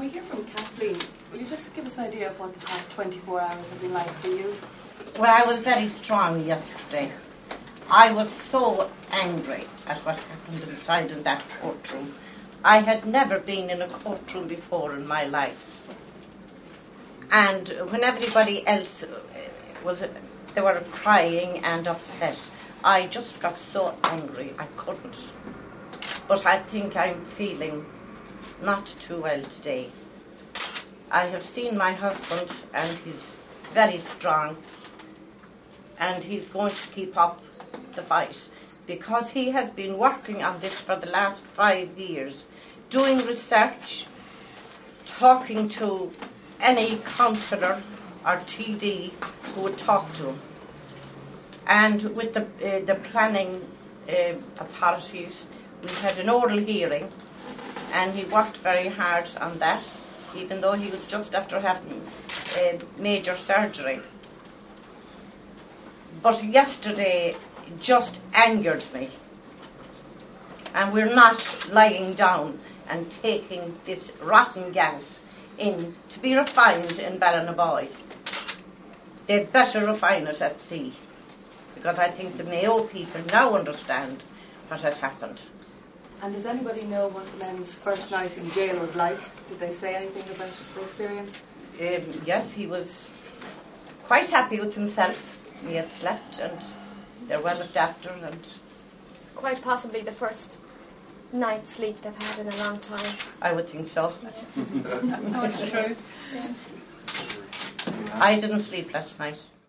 Can we hear from Kathleen? Will you just give us an idea of what the past 24 hours have been like for you? Well, I was very strong yesterday. I was so angry at what happened inside in that courtroom. I had never been in a courtroom before in my life. And when everybody else they were crying and upset, I just got so angry I couldn't. But I think I'm feeling not too well today. I have seen my husband and he's very strong and he's going to keep up the fight because he has been working on this for the last 5 years, doing research, talking to any counsellor or TD who would talk to him. And with the planning authorities, we had an oral hearing and he worked very hard on that, even though he was just after having major surgery. But yesterday just angered me. And we're not lying down and taking this rotten gas in to be refined in Ballinaboy. They'd better refine it at sea, because I think the Mayo people now understand what has happened. And does anybody know what Glenn's first night in jail was like? Did they say anything about the experience? Yes, he was quite happy with himself. He had slept and they were well looked after. And quite possibly the first night's sleep they've had in a long time. I would think so. No, it's true. Yeah. I didn't sleep last night.